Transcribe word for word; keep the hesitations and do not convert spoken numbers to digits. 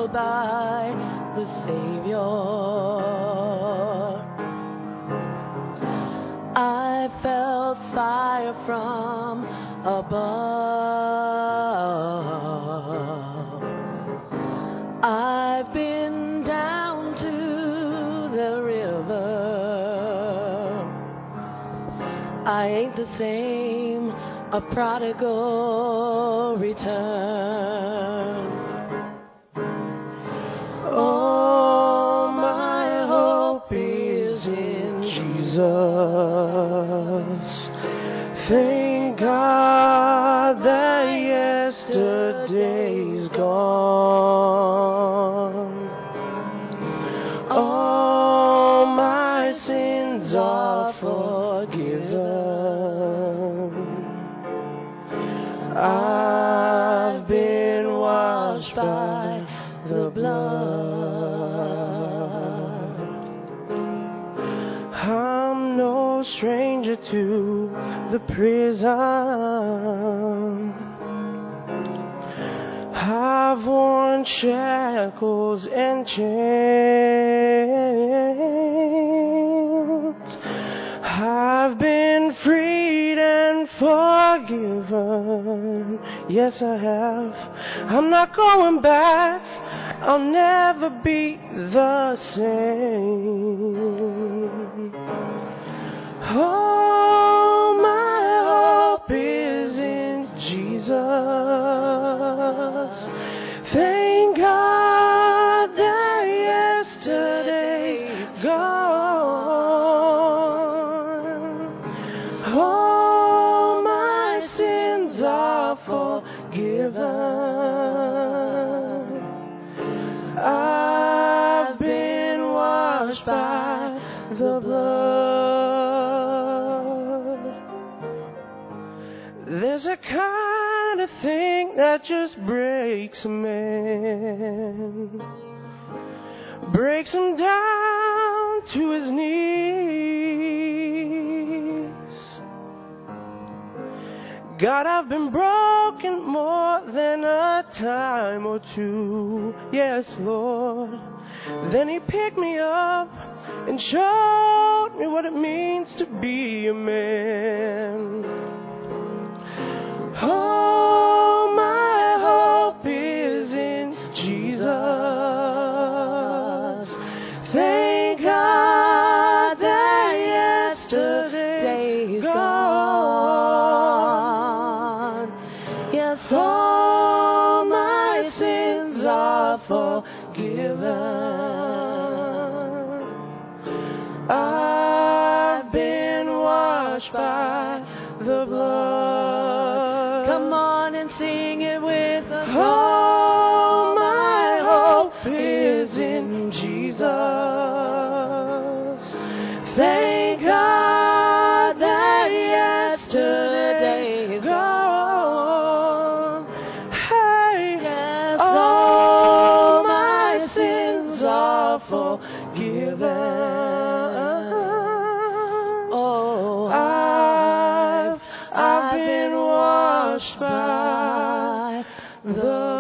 healed by the Savior. I felt fire from above. I've been down to the river. I ain't the same, a prodigal return. Oh, my hope is in Jesus. Thank God that yesterday's gone. All my sins are forgiven. I've been washed by the blood. I'm no stranger to the prison. I've worn shackles and chains. I've been freed and forgiven. Yes, I have. I'm not going back. I'll never be the same. Oh, my hope is in Jesus. Thank God that yesterday's gone. All my sins are forgiven. I've been washed by the blood. There's a kind of thing that just breaks a man, breaks him down to his knees. God, I've been broken more than a time or two. Yes, Lord. Then he picked me up and showed me what it means to be a man. Oh, my hope is in Jesus. Thank God that yesterday's gone. Yes, all my sins are forgiven. I've been washed by the blood. Come on and sing it with us. Oh, my hope is in Jesus. Thank God that yesterday's gone. Hey, yes, all my sins are forgiven. Oh, I've I've been washed by the